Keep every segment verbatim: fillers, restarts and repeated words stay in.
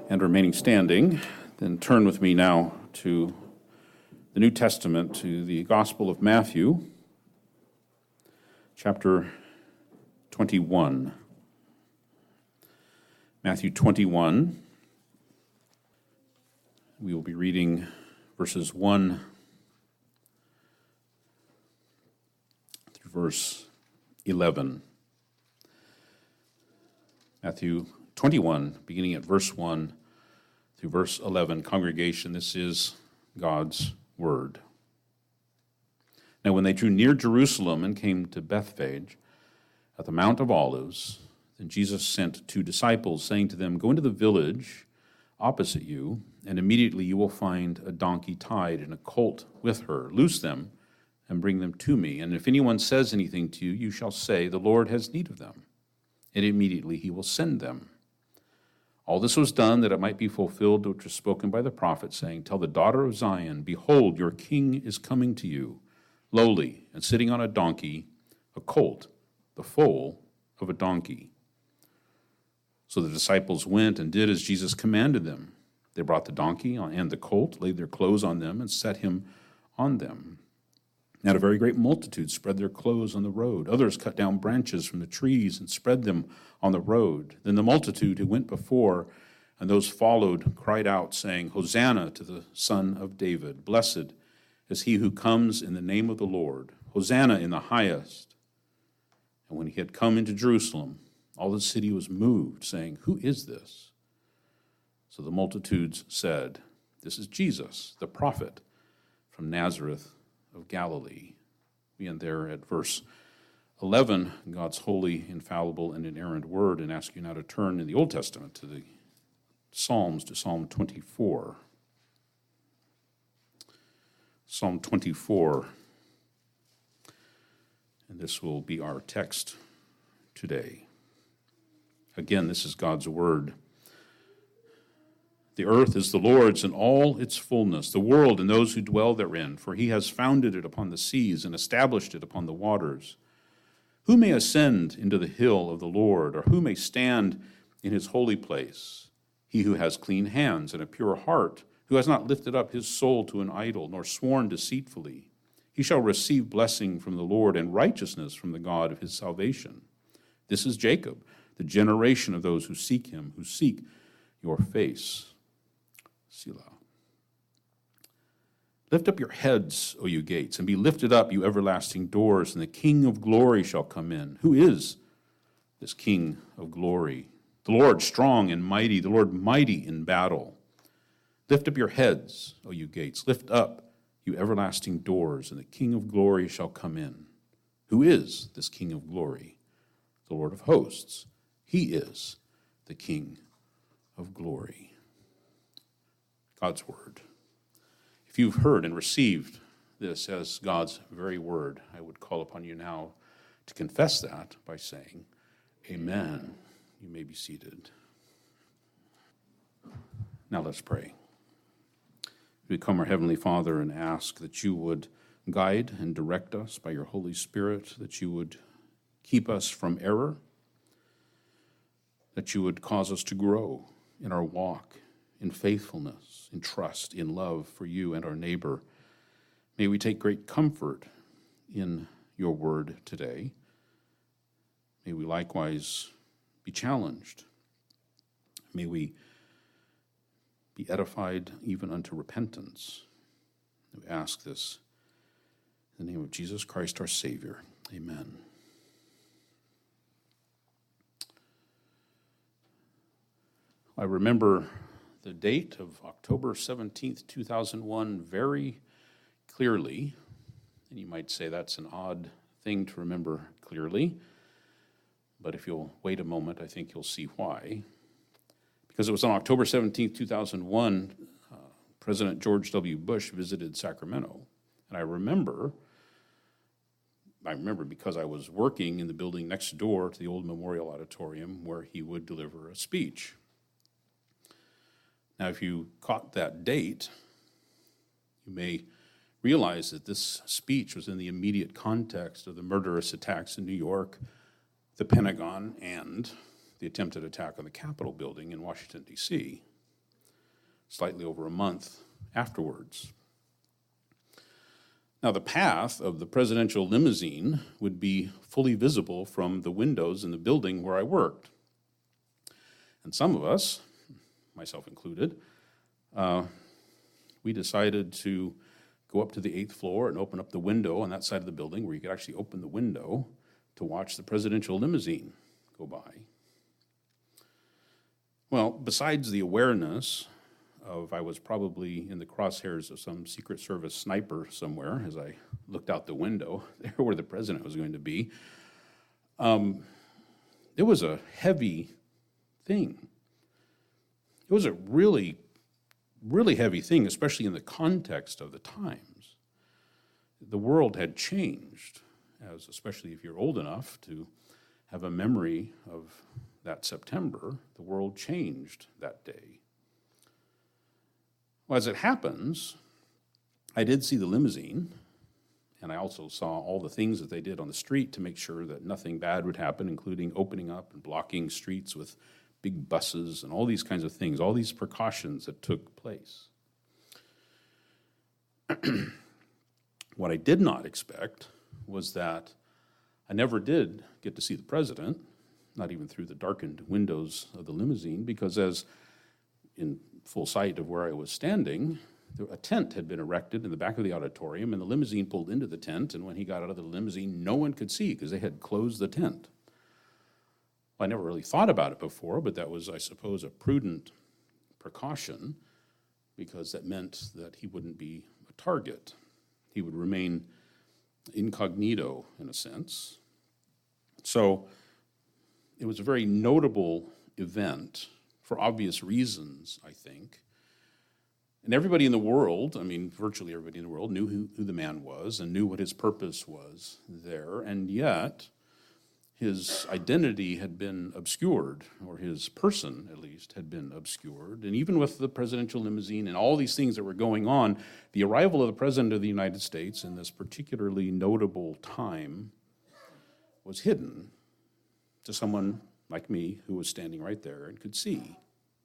and remaining standing, then turn with me now to the New Testament, to the Gospel of Matthew, chapter twenty-one. Matthew twenty-one. We will be reading verses one through verse eleven. Matthew twenty-one, beginning at verse one through verse eleven. Congregation, this is God's word. Now when they drew near Jerusalem and came to Bethphage at the Mount of Olives, then Jesus sent two disciples, saying to them, "Go into the village opposite you, and immediately you will find a donkey tied and a colt with her. Loose them and bring them to me. And if anyone says anything to you, you shall say, 'The Lord has need of them,' and immediately he will send them." All this was done that it might be fulfilled which was spoken by the prophet, saying, "Tell the daughter of Zion, behold, your king is coming to you, lowly, and sitting on a donkey, a colt, the foal of a donkey." So the disciples went and did as Jesus commanded them. They brought the donkey and the colt, laid their clothes on them, and set him on them. And a very great multitude spread their clothes on the road. Others cut down branches from the trees and spread them on the road. Then the multitude who went before and those followed cried out, saying, "Hosanna to the Son of David. Blessed is he who comes in the name of the Lord. Hosanna in the highest." And when he had come into Jerusalem, all the city was moved, saying, "Who is this?" So the multitudes said, "This is Jesus, the prophet from Nazareth of Galilee." We end there at verse eleven, God's holy, infallible, and inerrant word, and ask you now to turn in the Old Testament to the Psalms, to Psalm twenty-four. Psalm twenty-four, and this will be our text today. Again, this is God's word. "The earth is the Lord's and all its fullness, the world and those who dwell therein, for he has founded it upon the seas and established it upon the waters. Who may ascend into the hill of the Lord, or who may stand in his holy place? He who has clean hands and a pure heart, who has not lifted up his soul to an idol, nor sworn deceitfully. He shall receive blessing from the Lord and righteousness from the God of his salvation. This is Jacob, the generation of those who seek him, who seek your face." Selah. "Lift up your heads, O you gates, and be lifted up, you everlasting doors, and the King of glory shall come in." Who is this King of glory? "The Lord strong and mighty, the Lord mighty in battle. Lift up your heads, O you gates, lift up, you everlasting doors, and the King of glory shall come in." Who is this King of glory? The Lord of hosts. He is the King of glory. God's word. If you've heard and received this as God's very word, I would call upon you now to confess that by saying, "Amen." You may be seated. Now let's pray. We come, our Heavenly Father, and ask that you would guide and direct us by your Holy Spirit, that you would keep us from error, that you would cause us to grow in our walk, in faithfulness, in trust, in love for you and our neighbor. May we take great comfort in your word today. May we likewise be challenged. May we be edified even unto repentance. We ask this in the name of Jesus Christ, our Savior. Amen. I remember the date of October seventeenth, two thousand one very clearly, and you might say that's an odd thing to remember clearly, but if you'll wait a moment, I think you'll see why. Because it was on October seventeenth, two thousand one, uh, President George W. Bush visited Sacramento, and I remember, I remember because I was working in the building next door to the old Memorial Auditorium where he would deliver a speech. Now, if you caught that date, you may realize that this speech was in the immediate context of the murderous attacks in New York, the Pentagon, and the attempted attack on the Capitol building in Washington, D C slightly over a month afterwards. Now, the path of the presidential limousine would be fully visible from the windows in the building where I worked. And some of us, myself included, uh, we decided to go up to the eighth floor and open up the window on that side of the building where you could actually open the window to watch the presidential limousine go by. Well, besides the awareness of I was probably in the crosshairs of some Secret Service sniper somewhere as I looked out the window there where the president was going to be, um, it was a heavy thing. It was a really, really heavy thing, especially in the context of the times. The world had changed, as especially if you're old enough to have a memory of that September, the world changed that day. Well, as it happens, I did see the limousine, and I also saw all the things that they did on the street to make sure that nothing bad would happen, including opening up and blocking streets with big buses and all these kinds of things, all these precautions that took place. What I did not expect was that I never did get to see the president, not even through the darkened windows of the limousine, because as in full sight of where I was standing, a tent had been erected in the back of the auditorium, and the limousine pulled into the tent, and when he got out of the limousine, no one could see because they had closed the tent. Well, I never really thought about it before, but that was, I suppose, a prudent precaution because that meant that he wouldn't be a target. He would remain incognito, in a sense. So it was a very notable event for obvious reasons, I think. And everybody in the world, I mean, virtually everybody in the world, knew who, who the man was and knew what his purpose was there, and yet his identity had been obscured, or his person, at least, had been obscured. And even with the presidential limousine and all these things that were going on, the arrival of the President of the United States in this particularly notable time was hidden to someone like me who was standing right there and could see.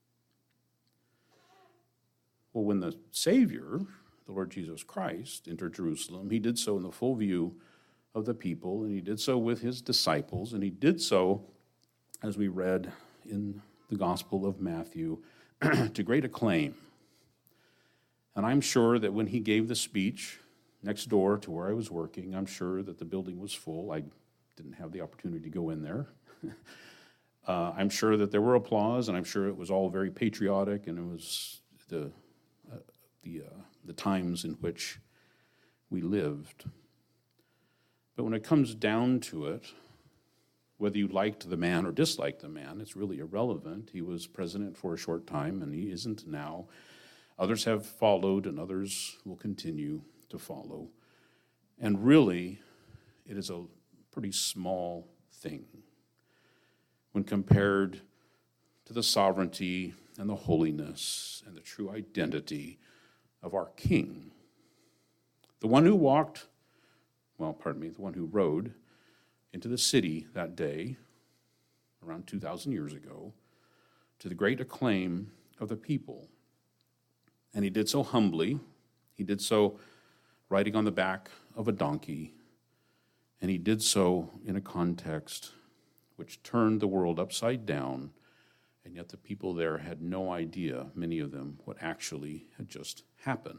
Well, when the Savior, the Lord Jesus Christ, entered Jerusalem, he did so in the full view of the people, and he did so with his disciples, and he did so, as we read in the Gospel of Matthew, to great acclaim. And I'm sure that when he gave the speech next door to where I was working, I'm sure that the building was full. I didn't have the opportunity to go in there. uh, I'm sure that there were applause, and I'm sure it was all very patriotic, and it was the uh, the uh, the times in which we lived. But when it comes down to it, whether you liked the man or disliked the man, it's really irrelevant. He was president for a short time, and he isn't now. Others have followed, and others will continue to follow. And really, it is a pretty small thing when compared to the sovereignty and the holiness and the true identity of our King. The one who walked, well, pardon me, the one who rode into the city that day, around two thousand years ago, to the great acclaim of the people. And he did so humbly. He did so riding on the back of a donkey. And he did so in a context which turned the world upside down, and yet the people there had no idea, many of them, what actually had just happened.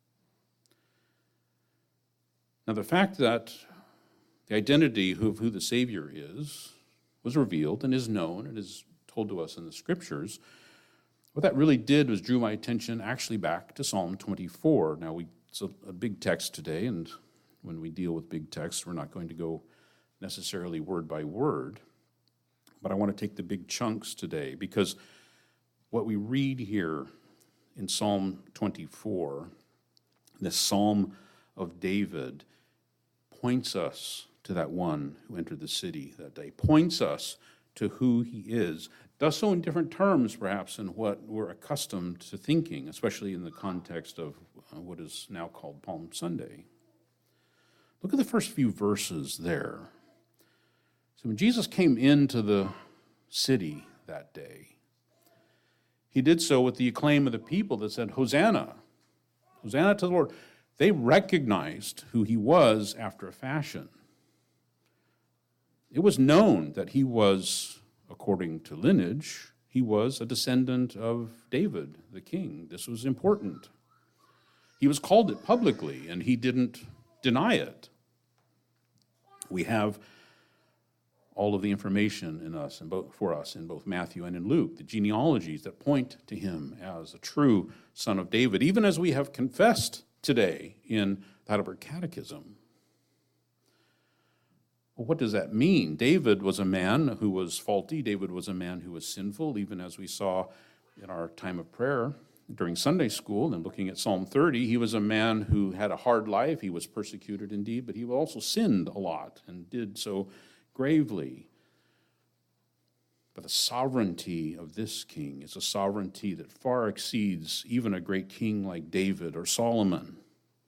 Now, the fact that the identity of who the Savior is was revealed and is known and is told to us in the Scriptures, what that really did was drew my attention actually back to Psalm twenty-four. Now, we, it's a, a big text today, and when we deal with big texts, we're not going to go necessarily word by word, but I want to take the big chunks today, because what we read here in Psalm twenty-four, this Psalm of David, points us to that one who entered the city that day, points us to who he is, does so in different terms perhaps than what we're accustomed to thinking, especially in the context of uh, what is now called Palm Sunday. Look at the first few verses there. So when Jesus came into the city that day, He did so with the acclaim of the people that said, Hosanna, Hosanna to the Lord. They recognized who he was after a fashion. It was known that he was, according to lineage, he was a descendant of David, the king. This was important. He was called it publicly, and he didn't deny it. We have all of the information in us and both for us in both Matthew and in Luke, the genealogies that point to him as a true son of David, even as we have confessed today in the Heidelberg Catechism. Well, what does that mean? David was a man who was faulty. David was a man who was sinful, even as we saw in our time of prayer during Sunday school and looking at Psalm thirty. He was a man who had a hard life. He was persecuted indeed, but he also sinned a lot and did so gravely. But the sovereignty of this king is a sovereignty that far exceeds even a great king like David or Solomon.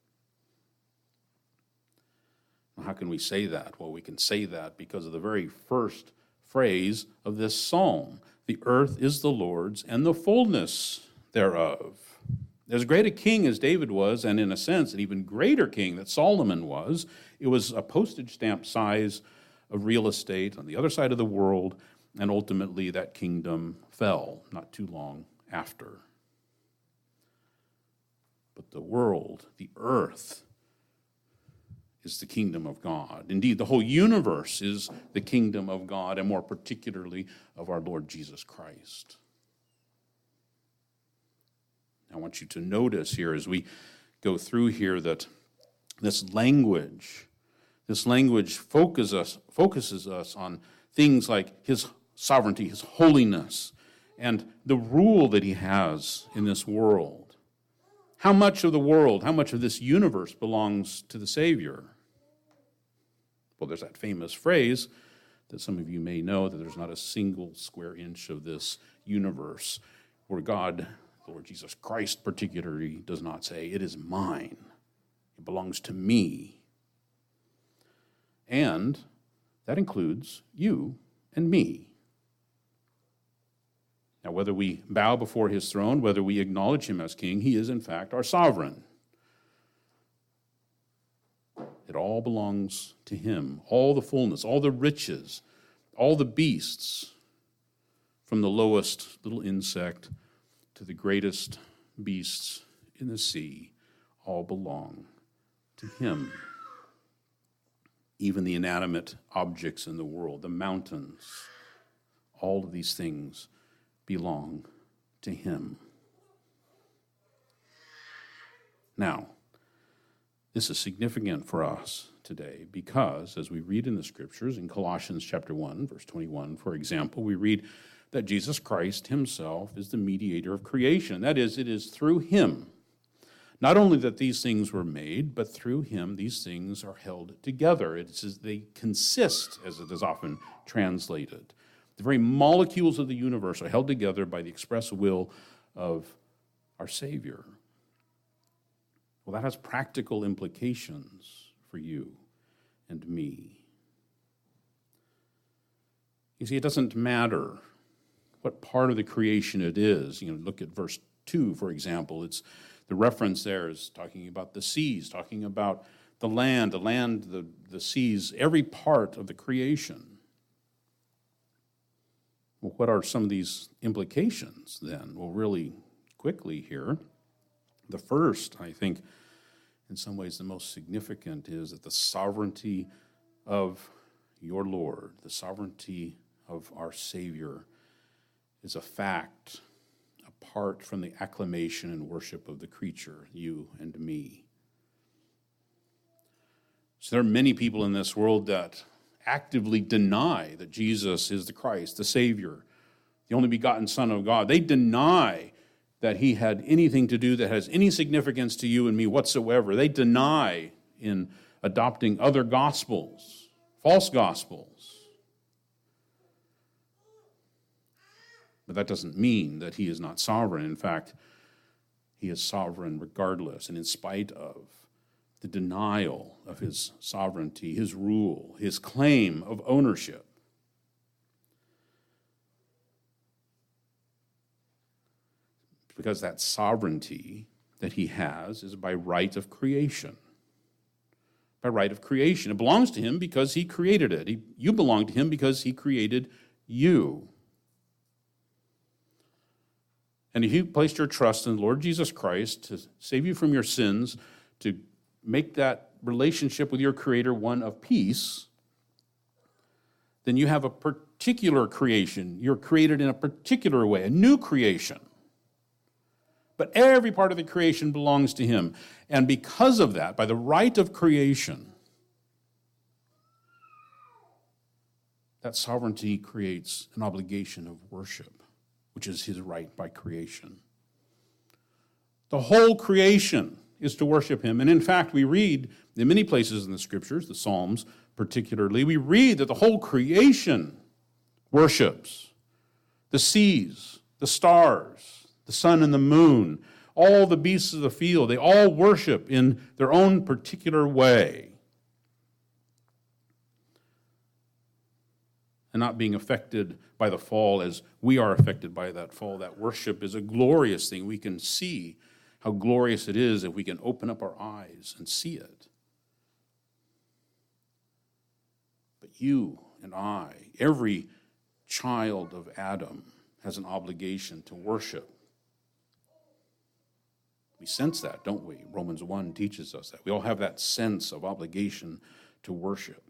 How can we say that? Well, we can say that because of the very first phrase of this psalm. The earth is the Lord's and the fullness thereof. As great a king as David was, and in a sense, an even greater king that Solomon was, it was a postage stamp size of real estate on the other side of the world, and ultimately that kingdom fell not too long after. But the world, the earth, is the kingdom of God. Indeed, the whole universe is the kingdom of God, and more particularly of our Lord Jesus Christ. I want you to notice here as we go through here that this language, this language focuses us, focuses us on things like his sovereignty, his holiness, and the rule that he has in this world. How much of the world, how much of this universe belongs to the Savior? Well, there's that famous phrase that some of you may know, that there's not a single square inch of this universe where God, the Lord Jesus Christ particularly, does not say, it is mine, it belongs to me. And that includes you and me. Now, whether we bow before his throne, whether we acknowledge him as king, he is in fact our sovereign. It all belongs to him. All the fullness, all the riches, all the beasts, from the lowest little insect to the greatest beasts in the sea, all belong to him. Even the inanimate objects in the world, the mountains, all of these things belong to him. Now, this is significant for us today because, as we read in the scriptures, in Colossians chapter one, verse twenty-one, for example, we read that Jesus Christ himself is the mediator of creation. That is, it is through him, not only that these things were made, but through him these things are held together. It is, they consist, as it is often translated. The very molecules of the universe are held together by the express will of our Savior. Well, that has practical implications for you and me. You see, it doesn't matter what part of the creation it is. You know, look at verse two, for example. It's the reference there is talking about the seas, talking about the land, the land, the, the seas, every part of the creation. Well, what are some of these implications then? Well, really quickly here, the first, I think, in some ways the most significant is that the sovereignty of your Lord, the sovereignty of our Savior, is a fact apart from the acclamation and worship of the creature, you and me. So there are many people in this world that actively deny that Jesus is the Christ, the Savior, the only begotten Son of God. They deny that he had anything to do that has any significance to you and me whatsoever. They deny in adopting other gospels, false gospels. But that doesn't mean that he is not sovereign. In fact, he is sovereign regardless and in spite of the denial of his sovereignty, his rule, his claim of ownership. because that sovereignty that he has is by right of creation. By right of creation. It belongs to him because he created it. He, you belong to him because he created you. And if you placed your trust in the Lord Jesus Christ to save you from your sins, to make that relationship with your Creator one of peace, then you have a particular creation. You're created in a particular way, a new creation. But every part of the creation belongs to him. And because of that, by the right of creation, that sovereignty creates an obligation of worship, which is his right by creation. The whole creation is to worship him. And in fact, we read in many places in the Scriptures, the Psalms particularly, we read that the whole creation worships. The seas, the stars, the sun and the moon, all the beasts of the field, they all worship in their own particular way. And not being affected by the fall as we are affected by that fall. That worship is a glorious thing. We can see how glorious it is if we can open up our eyes and see it. But you and I, every child of Adam, has an obligation to worship. We sense that, don't we? Romans one teaches us that. We all have that sense of obligation to worship.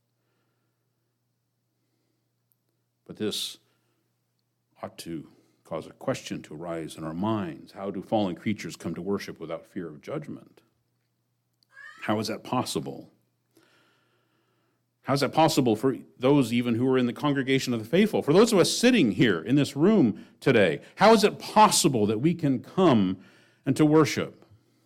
But this ought to cause a question to arise in our minds. How do fallen creatures come to worship without fear of judgment? How is that possible? How is that possible for those even who are in the congregation of the faithful? For those of us sitting here in this room today, how is it possible that we can come and to worship?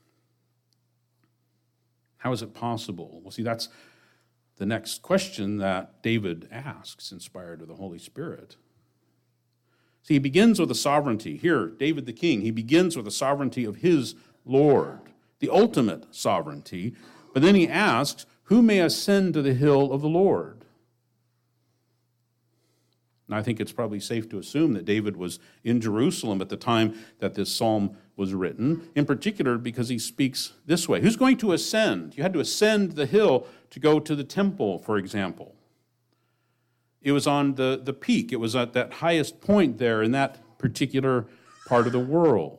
How is it possible? Well, see, that's the next question that David asks, inspired of the Holy Spirit. See, he begins with the sovereignty. Here, David the king, he begins with the sovereignty of his Lord, the ultimate sovereignty. But then he asks, who may ascend to the hill of the Lord? And I think it's probably safe to assume that David was in Jerusalem at the time that this psalm was written, in particular because he speaks this way. Who's going to ascend? You had to ascend the hill to go to the temple, for example. It was on the, the peak. It was at that highest point there in that particular part of the world.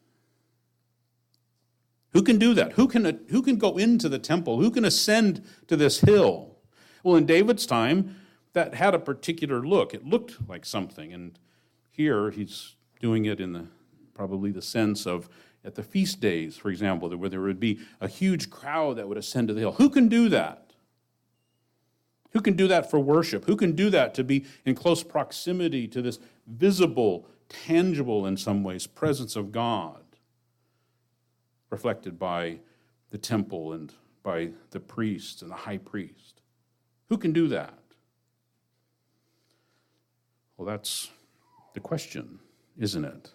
Who can do that? Who can, who can go into the temple? Who can ascend to this hill? Well, in David's time, that had a particular look. It looked like something. And here he's doing it in the probably the sense of at the feast days, for example, where there would be a huge crowd that would ascend to the hill. Who can do that? Who can do that for worship? Who can do that to be in close proximity to this visible, tangible in some ways, presence of God, reflected by the temple and by the priest and the high priest? Who can do that? Well, that's the question, isn't it?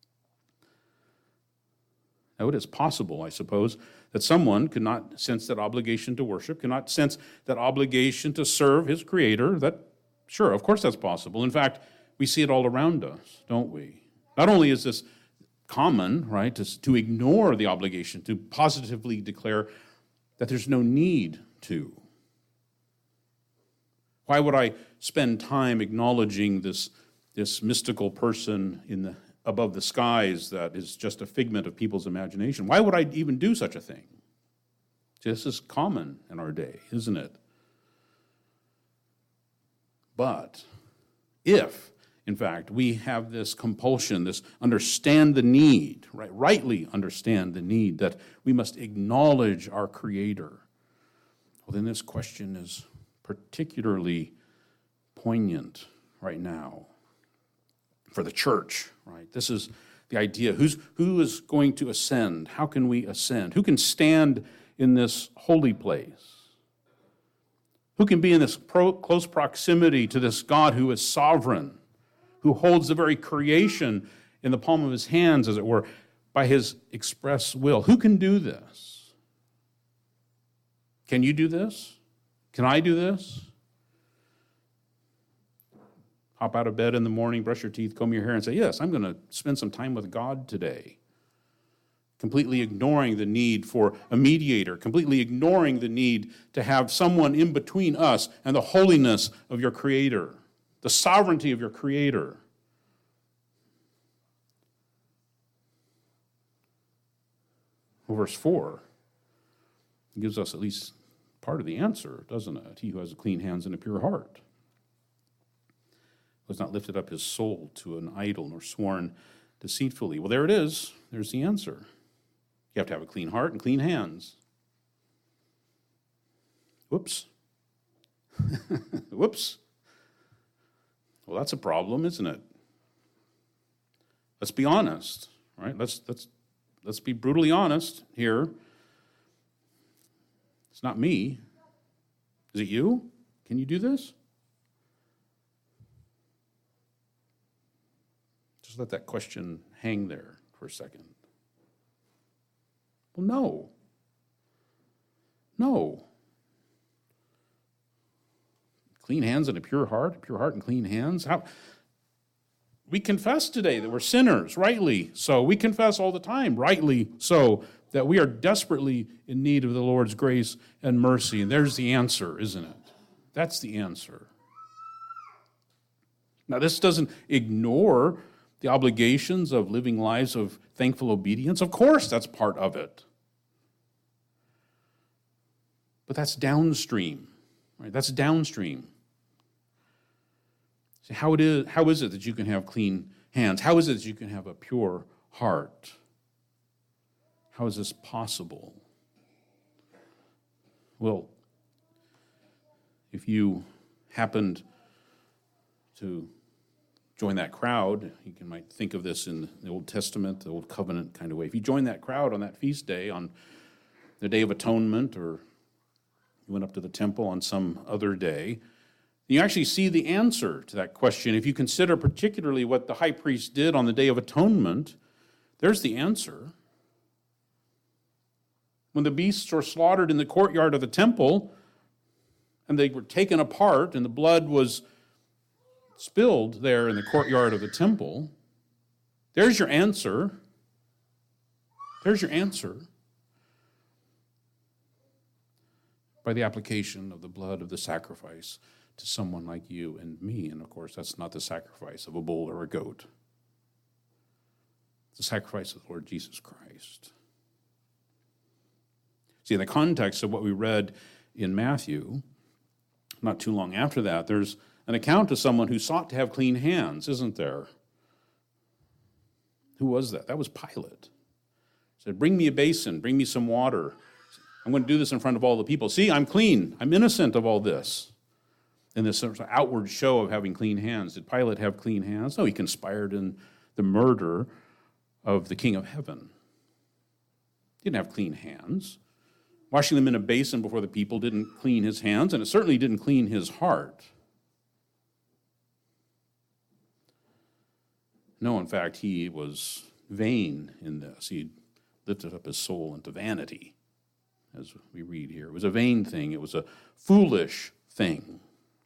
Now, it is possible, I suppose, that someone could not sense that obligation to worship, cannot sense that obligation to serve his Creator. That, sure, of course that's possible. In fact, we see it all around us, don't we? Not only is this common, right, to, to ignore the obligation, to positively declare that there's no need to. Why would I spend time acknowledging this, this mystical person in the above the skies that is just a figment of people's imagination? Why would I even do such a thing? This is common in our day, isn't it? But if, in fact, we have this compulsion, this understand the need, right, rightly understand the need that we must acknowledge our Creator, well, then this question is particularly poignant right now for the church, right? This is the idea. Who's, who is going to ascend? How can we ascend? Who can stand in this holy place? Who can be in this pro, close proximity to this God who is sovereign, who holds the very creation in the palm of his hands, as it were, by his express will? Who can do this? Can you do this? Can I do this? hop out of bed in the morning, brush your teeth, comb your hair, and say, yes, I'm going to spend some time with God today. Completely ignoring the need for a mediator, completely ignoring the need to have someone in between us and the holiness of your Creator, the sovereignty of your Creator. Well, verse four gives us at least part of the answer, doesn't it? He who has clean hands and a pure heart was not lifted up his soul to an idol nor sworn deceitfully. Well, there it is. There's the answer. You have to have a clean heart and clean hands. Whoops. Whoops. Well, that's a problem, isn't it? Let's be honest, right? Let's let's let's be brutally honest here. It's not me. Is it you? Can you do this? Just let that question hang there for a second. Well, no. No. Clean hands and a pure heart, a pure heart and clean hands. How? We confess today that we're sinners, rightly so. We confess all the time, rightly so, that we are desperately in need of the Lord's grace and mercy. And there's the answer, isn't it? That's the answer. Now, this doesn't ignore the obligations of living lives of thankful obedience. Of course, that's part of it. But that's downstream, right? That's downstream. So how it is, how is it that you can have clean hands? How is it that you can have a pure heart? How is this possible? Well, if you happened to join that crowd, you can, might think of this in the Old Testament, the Old Covenant kind of way. If you join that crowd on that feast day, on the Day of Atonement, or you went up to the temple on some other day, you actually see the answer to that question. If you consider particularly what the high priest did on the Day of Atonement, there's the answer. When the beasts were slaughtered in the courtyard of the temple, and they were taken apart, and the blood was spilled there in the courtyard of the temple, there's your answer. There's your answer. By the application of the blood of the sacrifice to someone like you and me. And of course, that's not the sacrifice of a bull or a goat. It's the sacrifice of the Lord Jesus Christ. See, in the context of what we read in Matthew, not too long after that, there's an account of someone who sought to have clean hands, isn't there? Who was that? That was Pilate. He said, bring me a basin, bring me some water. I'm going to do this in front of all the people. See, I'm clean. I'm innocent of all this. In this sort of outward show of having clean hands. Did Pilate have clean hands? No, he conspired in the murder of the King of Heaven. He didn't have clean hands. Washing them in a basin before the people didn't clean his hands, and it certainly didn't clean his heart. No, in fact, he was vain in this. He lifted up his soul into vanity, as we read here. It was a vain thing. It was a foolish thing.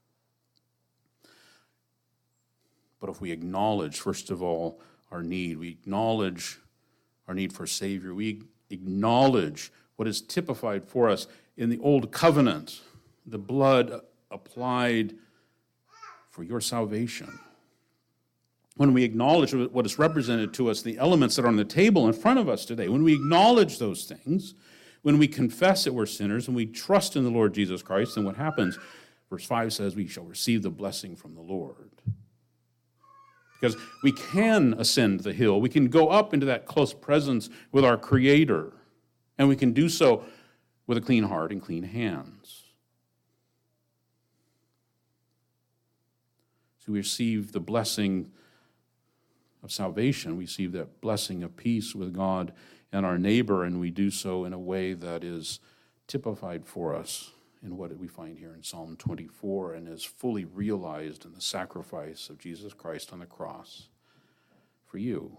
But if we acknowledge, first of all, our need, we acknowledge our need for a Savior, we acknowledge what is typified for us in the Old Covenant, the blood applied for your salvation. When we acknowledge what is represented to us, the elements that are on the table in front of us today, when we acknowledge those things, when we confess that we're sinners and we trust in the Lord Jesus Christ, then what happens? Verse five says, we shall receive the blessing from the Lord. Because we can ascend the hill. We can go up into that close presence with our Creator. And we can do so with a clean heart and clean hands. So we receive the blessing of salvation. We receive that blessing of peace with God and our neighbor, and we do so in a way that is typified for us in what we find here in Psalm twenty-four and is fully realized in the sacrifice of Jesus Christ on the cross for you.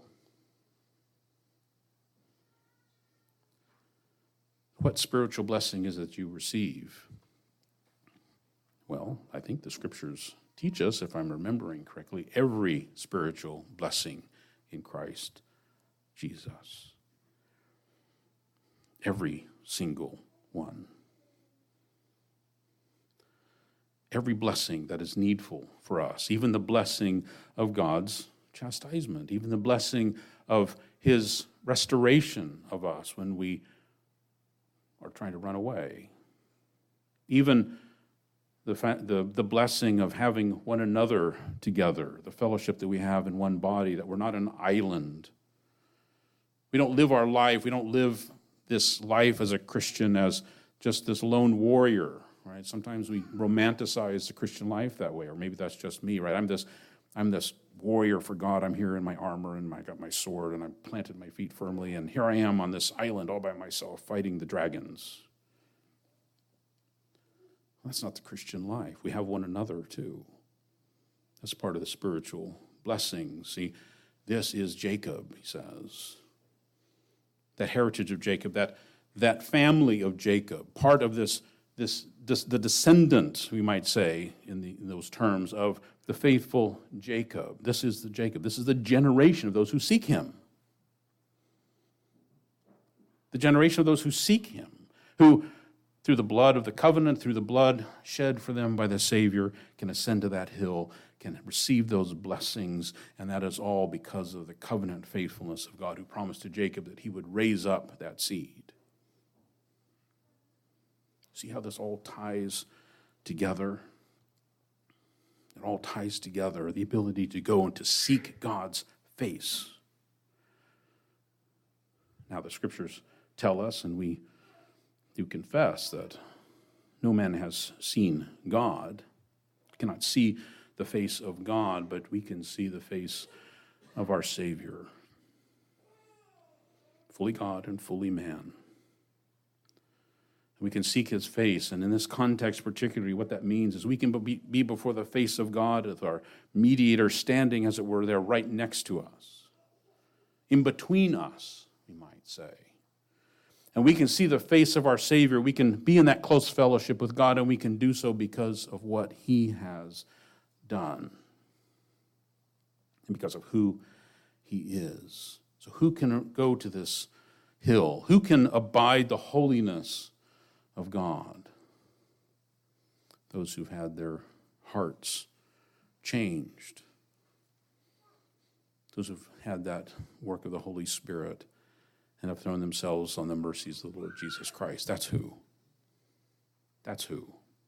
What spiritual blessing is it that you receive? Well, I think the Scriptures teach us, if I'm remembering correctly, every spiritual blessing in Christ Jesus. Every single one. Every blessing that is needful for us, even the blessing of God's chastisement, even the blessing of his restoration of us when we are trying to run away. Even the, fa- the, the blessing of having one another together, the fellowship that we have in one body, that we're not an island. We don't live our life, we don't live this life as a Christian as just this lone warrior, right? Sometimes we romanticize the Christian life that way, or maybe that's just me, right? I'm this, I'm this warrior for God. I'm here in my armor, and I got my sword, and I've planted my feet firmly, and here I am on this island all by myself fighting the dragons. That's not the Christian life. We have one another too. That's part of the spiritual blessing. See, this is Jacob, he says. That heritage of Jacob, that, that family of Jacob, part of this, this, this the descendant, we might say, in, the, in those terms, of the faithful Jacob. This is the Jacob. This is the generation of those who seek him. The generation of those who seek him, who through the blood of the covenant, through the blood shed for them by the Savior, can ascend to that hill, can receive those blessings, and that is all because of the covenant faithfulness of God, who promised to Jacob that he would raise up that seed. See how this all ties together? It all ties together, the ability to go and to seek God's face. Now the Scriptures tell us, and we do confess, that no man has seen God. We cannot see the face of God, but we can see the face of our Savior. Fully God and fully man. We can seek his face, and in this context particularly, what that means is we can be, be before the face of God with our mediator standing, as it were, there right next to us. In between us, we might say. And we can see the face of our Savior. We can be in that close fellowship with God, and we can do so because of what he has done and because of who he is. So who can go to this hill? Who can abide the holiness of God? Those who've had their hearts changed. Those who've had that work of the Holy Spirit and have thrown themselves on the mercies of the Lord Jesus Christ. That's who. That's who.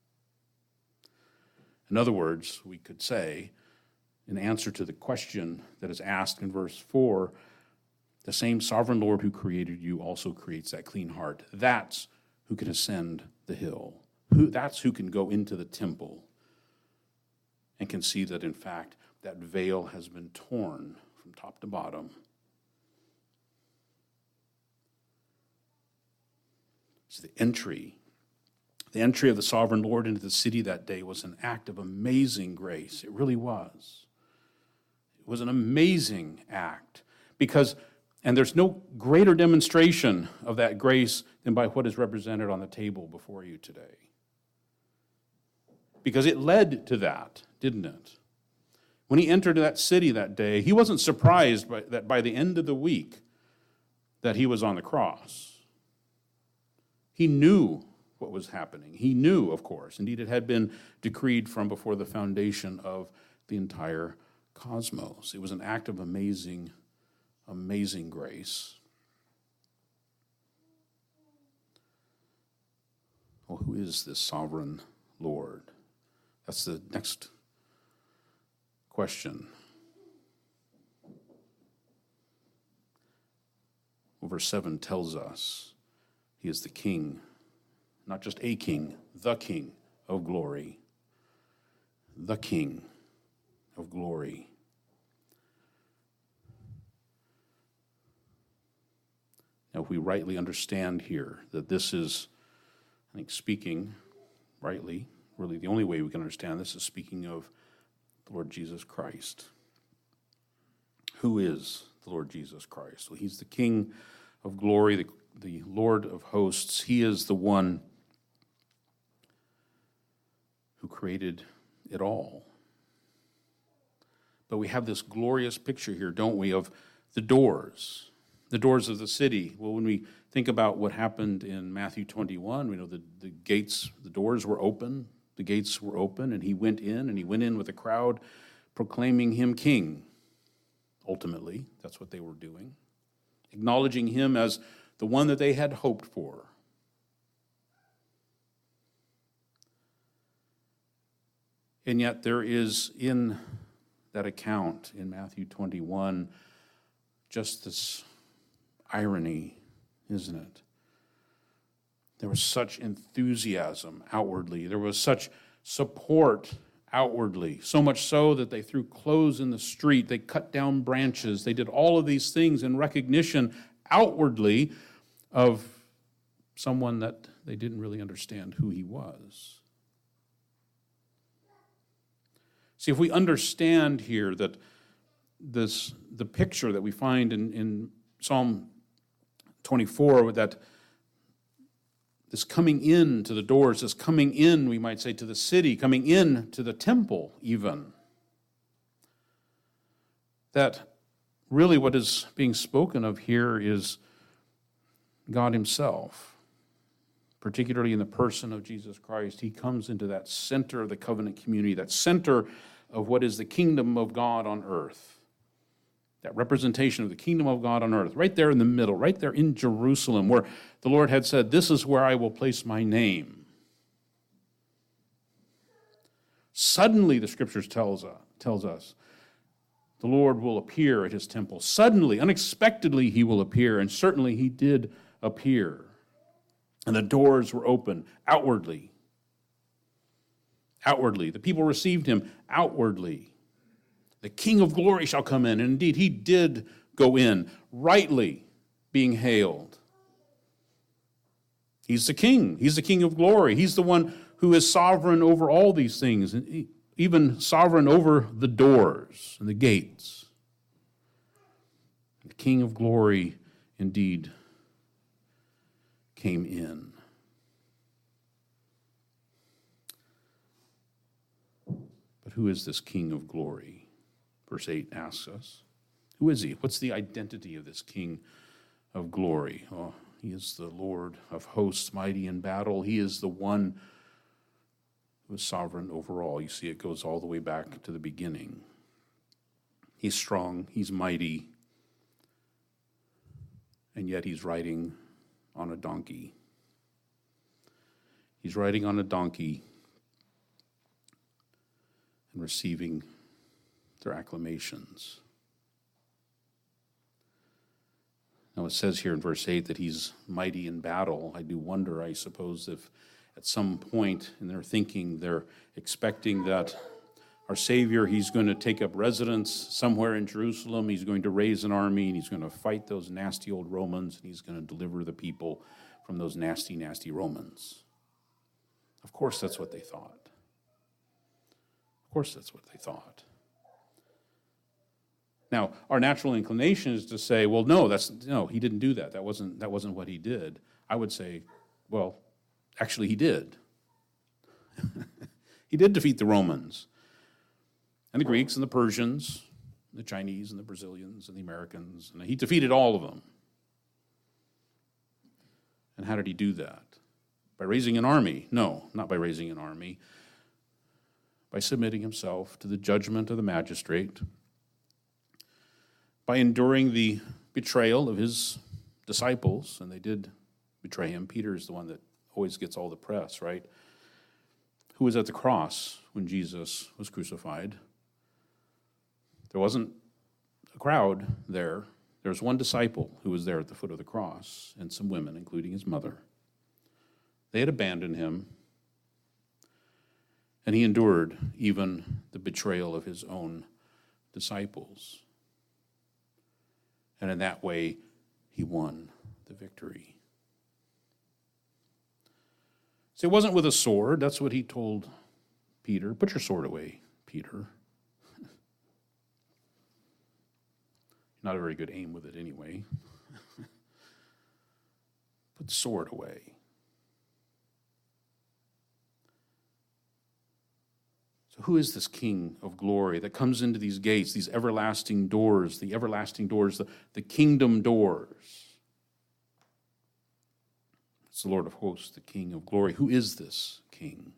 In other words, we could say, in answer to the question that is asked in verse four, the same sovereign Lord who created you also creates that clean heart. That's who can ascend the hill. Who, that's who can go into the temple and can see that, in fact, that veil has been torn from top to bottom. So the entry, the entry of the sovereign Lord into the city that day was an act of amazing grace. It really was. It was an amazing act because, and there's no greater demonstration of that grace than by what is represented on the table before you today. Because it led to that, didn't it? When he entered that city that day, he wasn't surprised by, that by the end of the week that he was on the cross. He knew what was happening. He knew, of course. Indeed, it had been decreed from before the foundation of the entire cosmos. It was an act of amazing, amazing grace. Well, who is this sovereign Lord? That's the next question. Well, verse seven tells us he is the King, not just a king, the King of glory. The King of glory. Now, if we rightly understand here that this is, I think, speaking rightly, really the only way we can understand this is speaking of the Lord Jesus Christ. Who is the Lord Jesus Christ? Well, he's the King of glory, the the Lord of hosts. He is the one who created it all. But we have this glorious picture here, don't we, of the doors, the doors of the city. Well, when we think about what happened in Matthew twenty-one, we know the, the gates, the doors were open, the gates were open, and he went in, and he went in with a crowd proclaiming him king. Ultimately, that's what they were doing, acknowledging him as the one that they had hoped for. And yet there is in that account in Matthew twenty-one just this irony, isn't it? There was such enthusiasm outwardly. There was such support outwardly, so much so that they threw clothes in the street, they cut down branches, they did all of these things in recognition outwardly of someone that they didn't really understand who he was. See, if we understand here that this, the picture that we find in, in Psalm twenty-four, that this coming in to the doors, this coming in, we might say, to the city, coming in to the temple even, that really what is being spoken of here is God himself, particularly in the person of Jesus Christ. He comes into that center of the covenant community, that center of what is the kingdom of God on earth. That representation of the kingdom of God on earth, right there in the middle, right there in Jerusalem, where the Lord had said, this is where I will place my name. Suddenly, the scriptures tells us, tells us, the Lord will appear at his temple. Suddenly, unexpectedly, he will appear, and certainly he did appear. And the doors were open outwardly. Outwardly. The people received him outwardly. The King of glory shall come in. And indeed, he did go in, rightly being hailed. He's the king. He's the King of glory. He's the one who is sovereign over all these things, and even sovereign over the doors and the gates. The King of glory indeed came in. But who is this King of glory? Verse eight asks us, who is he? What's the identity of this King of glory? Oh, he is the Lord of hosts, mighty in battle. He is the one who is sovereign over all. You see, it goes all the way back to the beginning. He's strong, he's mighty, and yet he's riding on a donkey. He's riding on a donkey and receiving their acclamations. Now it says here in verse eight that he's mighty in battle. I do wonder, I suppose, if at some point in their thinking they're expecting that our Savior, he's going to take up residence somewhere in Jerusalem, he's going to raise an army, and he's going to fight those nasty old Romans, and he's going to deliver the people from those nasty, nasty Romans. Of course that's what they thought. Of course that's what they thought. Now, our natural inclination is to say, well, no, that's no, he didn't do that. That wasn't that wasn't what he did. I would say, well, actually he did. He did defeat the Romans and the Greeks and the Persians, the Chinese and the Brazilians and the Americans, and he defeated all of them. And how did he do that? By raising an army? No, not by raising an army. By submitting himself to the judgment of the magistrate, by enduring the betrayal of his disciples, and they did betray him. Peter is the one that always gets all the press, right? Who was at the cross when Jesus was crucified? There wasn't a crowd there. There was one disciple who was there at the foot of the cross, and some women, including his mother. They had abandoned him, and he endured even the betrayal of his own disciples. And in that way, he won the victory. So it wasn't with a sword. That's what he told Peter. Put your sword away, Peter. Not a very good aim with it anyway. Put the sword away. So who is this King of glory that comes into these gates, these everlasting doors, the everlasting doors, the, the kingdom doors? It's the Lord of hosts, the King of glory. Who is this King?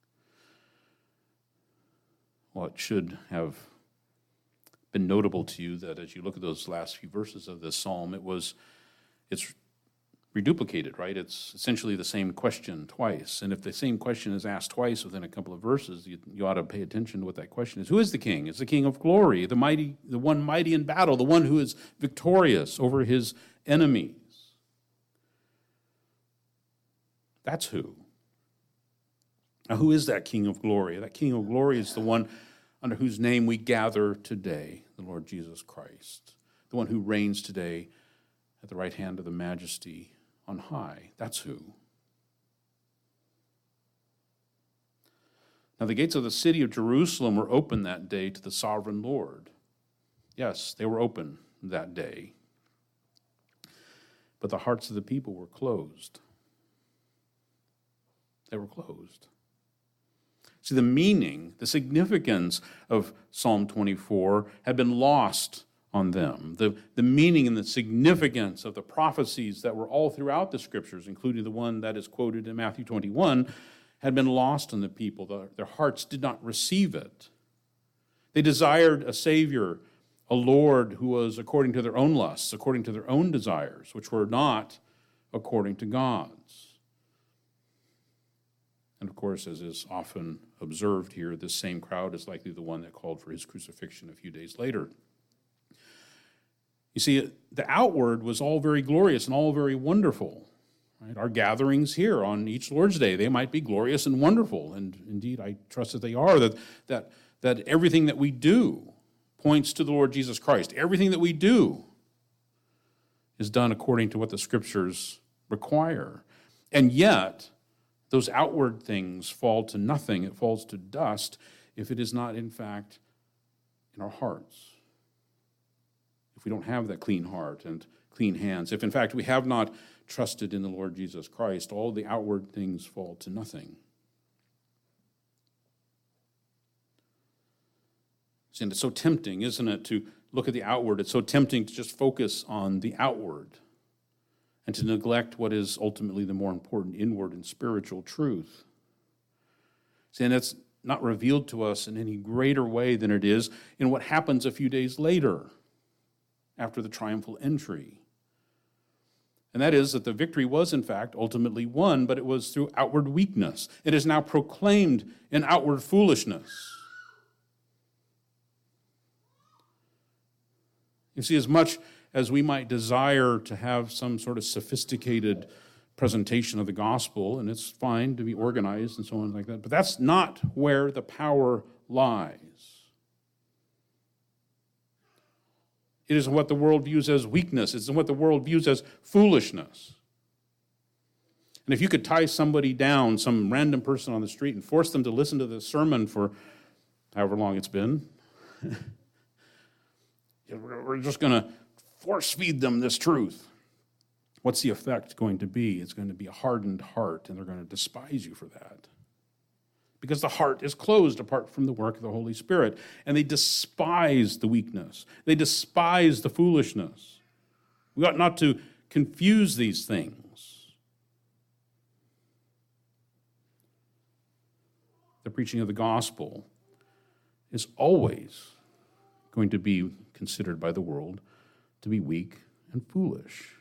Well, it should have been notable to you that as you look at those last few verses of this psalm, it was, it's reduplicated, right? It's essentially the same question twice. And if the same question is asked twice within a couple of verses, you, you ought to pay attention to what that question is. Who is the King? It's the King of glory, the mighty, the one mighty in battle, the one who is victorious over his enemies. That's who. Now, who is that King of glory? That King of glory is the one under whose name we gather today, the Lord Jesus Christ, the one who reigns today at the right hand of the Majesty on high. That's who. Now, the gates of the city of Jerusalem were open that day to the sovereign Lord. Yes, they were open that day. But the hearts of the people were closed. They were closed. See, the meaning, the significance of Psalm twenty-four had been lost on them. The, the meaning and the significance of the prophecies that were all throughout the Scriptures, including the one that is quoted in Matthew twenty-one, had been lost on the people. The, their hearts did not receive it. They desired a Savior, a Lord who was according to their own lusts, according to their own desires, which were not according to God's. And of course, as is often observed here, this same crowd is likely the one that called for his crucifixion a few days later. You see, the outward was all very glorious and all very wonderful. Right? Our gatherings here on each Lord's Day, they might be glorious and wonderful, and indeed I trust that they are, that, that, that everything that we do points to the Lord Jesus Christ. Everything that we do is done according to what the Scriptures require. And yet, those outward things fall to nothing. It falls to dust if it is not, in fact, in our hearts. If we don't have that clean heart and clean hands, if, in fact, we have not trusted in the Lord Jesus Christ, all the outward things fall to nothing. See, and it's so tempting, isn't it, to look at the outward. It's so tempting to just focus on the outward and to neglect what is ultimately the more important inward and spiritual truth. See, and that's not revealed to us in any greater way than it is in what happens a few days later after the triumphal entry. And that is that the victory was, in fact, ultimately won, but it was through outward weakness. It is now proclaimed in outward foolishness. You see, as much as we might desire to have some sort of sophisticated presentation of the gospel, and it's fine to be organized and so on like that, but that's not where the power lies. It is what the world views as weakness. It's what the world views as foolishness. And if you could tie somebody down, some random person on the street, and force them to listen to the sermon for however long it's been, we're just going to force feed them this truth. What's the effect going to be? It's going to be a hardened heart, and they're going to despise you for that. Because the heart is closed apart from the work of the Holy Spirit, and they despise the weakness. They despise the foolishness. We ought not to confuse these things. The preaching of the gospel is always going to be considered by the world to be weak and foolish.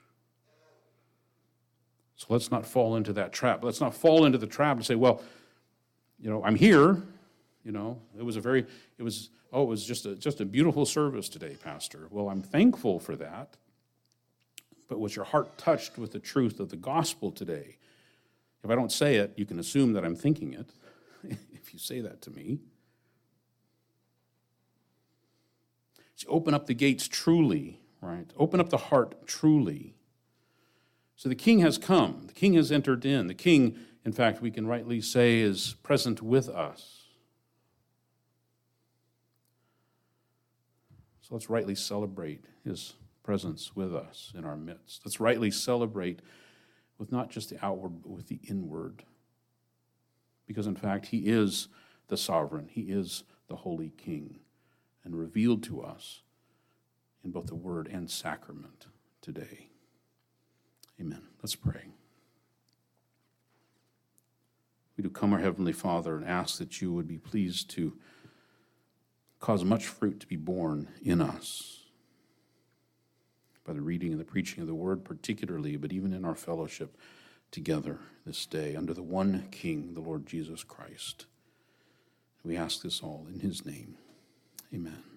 So let's not fall into that trap. Let's not fall into the trap to say, well, you know, I'm here, you know, it was a very, it was, oh, it was just a, just a beautiful service today, Pastor. Well, I'm thankful for that, but was your heart touched with the truth of the gospel today? If I don't say it, you can assume that I'm thinking it, if you say that to me. So open up the gates truly, right? Open up the heart truly. So the King has come. The King has entered in. The King, in fact, we can rightly say, is present with us. So let's rightly celebrate his presence with us in our midst. Let's rightly celebrate with not just the outward, but with the inward. Because, in fact, he is the sovereign. He is the Holy King, and revealed to us in both the word and sacrament today. Amen. Let's pray. We do come, our Heavenly Father, and ask that you would be pleased to cause much fruit to be born in us by the reading and the preaching of the word particularly, but even in our fellowship together this day under the one King, the Lord Jesus Christ. We ask this all in his name. Amen.